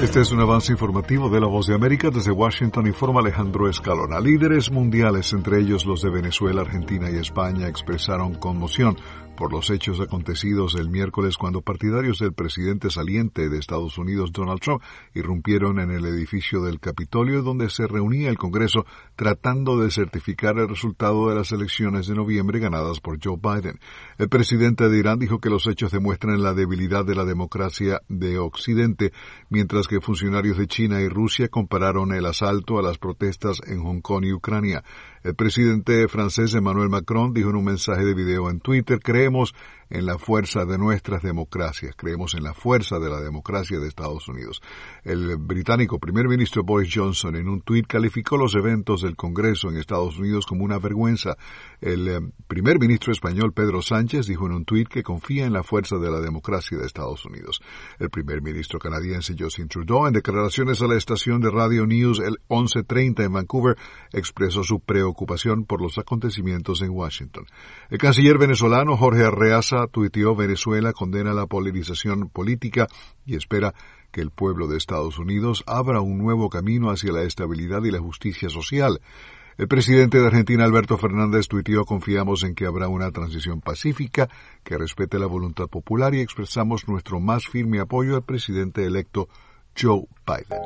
Este es un avance informativo de La Voz de América. Desde Washington informa Alejandro Escalona. Líderes mundiales, entre ellos los de Venezuela, Argentina y España, expresaron conmoción por los hechos acontecidos el miércoles cuando partidarios del presidente saliente de Estados Unidos, Donald Trump, irrumpieron en el edificio del Capitolio donde se reunía el Congreso tratando de certificar el resultado de las elecciones de noviembre ganadas por Joe Biden. El presidente de Irán dijo que los hechos demuestran la debilidad de la democracia de Occidente, mientras que funcionarios de China y Rusia compararon el asalto a las protestas en Hong Kong y Ucrania. El presidente francés Emmanuel Macron dijo en un mensaje de video en Twitter: creemos en la fuerza de nuestras democracias, creemos en la fuerza de la democracia de Estados Unidos. El británico primer ministro Boris Johnson en un tuit calificó los eventos del Congreso en Estados Unidos como una vergüenza. El primer ministro español Pedro Sánchez dijo en un tuit que confía en la fuerza de la democracia de Estados Unidos. El primer ministro canadiense Justin Trudeau, en declaraciones a la estación de Radio News el 11:30 en Vancouver, expresó su preocupación por los acontecimientos en Washington. El canciller venezolano Jorge Arreaza tuiteó: Venezuela condena la polarización política y espera que el pueblo de Estados Unidos abra un nuevo camino hacia la estabilidad y la justicia social. El presidente de Argentina, Alberto Fernández, tuiteó: confiamos en que habrá una transición pacífica que respete la voluntad popular y expresamos nuestro más firme apoyo al presidente electo Joe Biden.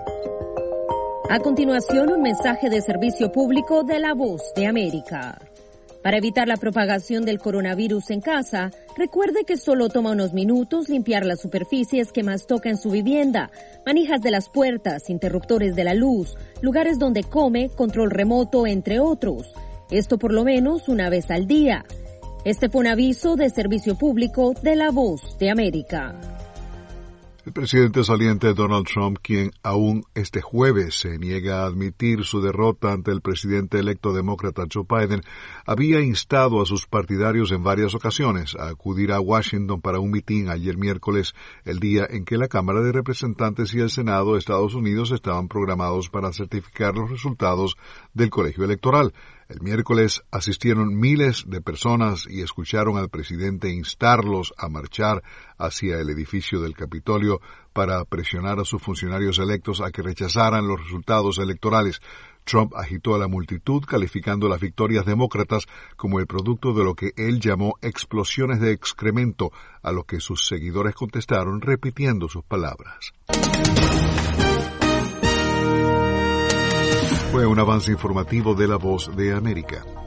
A continuación, un mensaje de servicio público de La Voz de América. Para evitar la propagación del coronavirus en casa, recuerde que solo toma unos minutos limpiar las superficies que más toca en su vivienda, manijas de las puertas, interruptores de la luz, lugares donde come, control remoto, entre otros. Esto por lo menos una vez al día. Este fue un aviso de servicio público de La Voz de América. El presidente saliente Donald Trump, quien aún este jueves se niega a admitir su derrota ante el presidente electo demócrata Joe Biden, había instado a sus partidarios en varias ocasiones a acudir a Washington para un mitin ayer miércoles, el día en que la Cámara de Representantes y el Senado de Estados Unidos estaban programados para certificar los resultados del colegio electoral. El miércoles asistieron miles de personas y escucharon al presidente instarlos a marchar hacia el edificio del Capitolio para presionar a sus funcionarios electos a que rechazaran los resultados electorales. Trump agitó a la multitud, calificando las victorias demócratas como el producto de lo que él llamó explosiones de excremento, a lo que sus seguidores contestaron repitiendo sus palabras. Fue un avance informativo de La Voz de América.